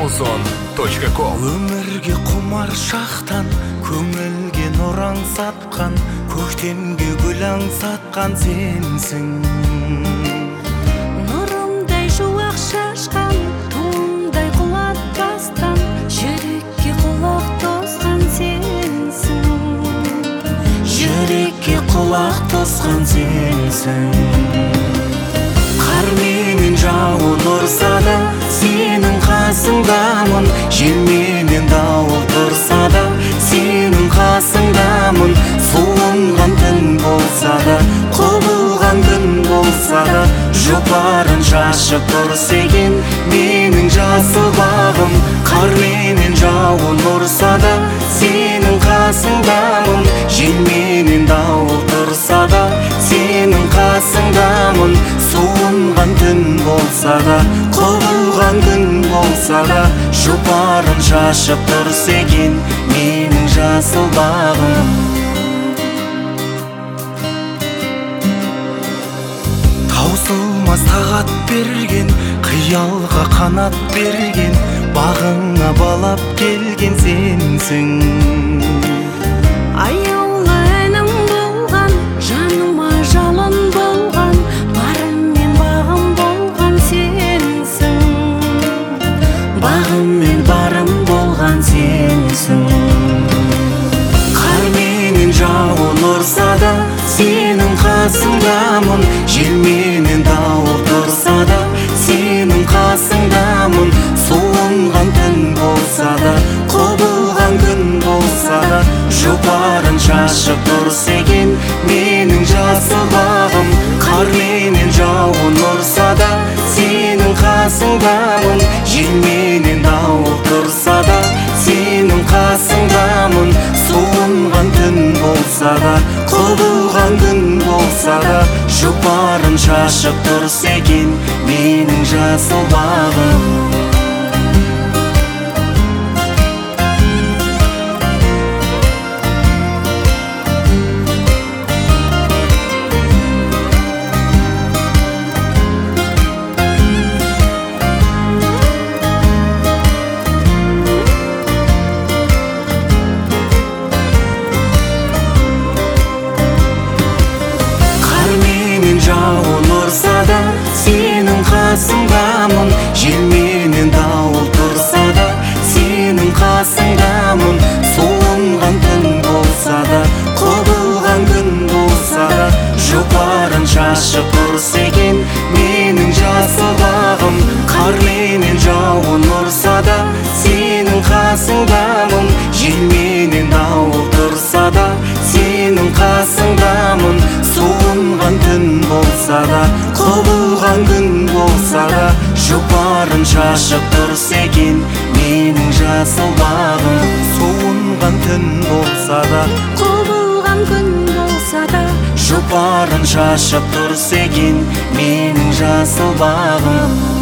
Ozon.com. Өмірге құмар шақтан көңілге нұр аңсатқан, көктемге гүл аңсатқан сенсің. Нұрымдай жуақ шашқан, туымдай құлақ тастан, жүрекке құлақ тосқан сенсің. Жүрекке құлақ тосқан сенсің. Қар менен жауын ұрса да сенің қасыңдамын, жел менен дауыл тұрса да сенің қасыңдамын. Суынған түн болса да, құбылған күн болса да, жұпарын шашып тұрса екен менің жасыл бағым. Қар менен жауын ұрса да сенің қасыңдамын, жел менен дауыл тұрса да сенің қасыңдамын. Суынған түн болса да, құбылған күн болса да, жұпарын шашып тұрса екен менің жасыл бағым. Таусылмас тағат берген, қиялға қанат берген, бағыңа балап келген сенсің. Аяулы әнім болған, жаныма жалын болған, барым мен бағым болған сенсің. Бағым мен барым болған сенсің. Қар менен жауын ұрса да сенің қасыңдамын, жел менен дауыл тұрса да сенің қасыңдамын. Суынған түн болса да, құбылған күн болса да, жұпарын шашып тұрса екен менің жасыл бағым. Қар менен жауын ұрса да сенің қасыңдамын, жел менен дауыл тұрса да сенің қасыңдамын. Суынған түн болса да, құбылған күн болса да, жұпарын шашып тұрса екен менің жасыл бағым. Жауын ұрса да сенің қасыңдамын, жел менен дауыл тұрса да сенің қасыңдамын. Суынған түн болса да, құбылған күн болса да, жұпарын шашып тұрса екен менің жасыл бағым. Қар менен жауын ұрса да сенің қасыңдамын, жел менен дауыл тұрса да сенің қасыңдамын. Суынған түн болса да, құбылған күн болса да, жұпарын шашып тұрса екен менің жасыл бағым. Суынған түн болса да, Құбылған күн болса да, жұпарын шашып тұрса екен менің жасыл бағым.